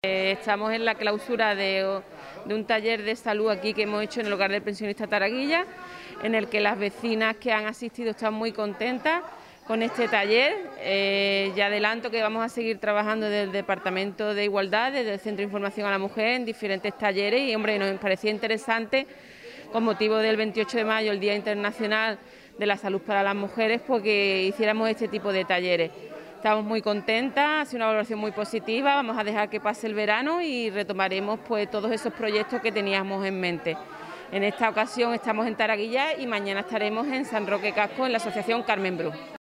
Estamos en la clausura de un taller de salud aquí que hemos hecho en el hogar del pensionista Taraguilla, en el que las vecinas que han asistido están muy contentas con este taller. Ya adelanto que vamos a seguir trabajando desde el Departamento de Igualdad, desde el Centro de Información a la Mujer, en diferentes talleres y, hombre, nos parecía interesante, con motivo del 28 de mayo, el Día Internacional de la Salud para las Mujeres, pues que hiciéramos este tipo de talleres. Estamos muy contentas, ha sido una valoración muy positiva, vamos a dejar que pase el verano y retomaremos pues todos esos proyectos que teníamos en mente. En esta ocasión estamos en Taraguilla y mañana estaremos en San Roque Casco en la Asociación Carmen Bru.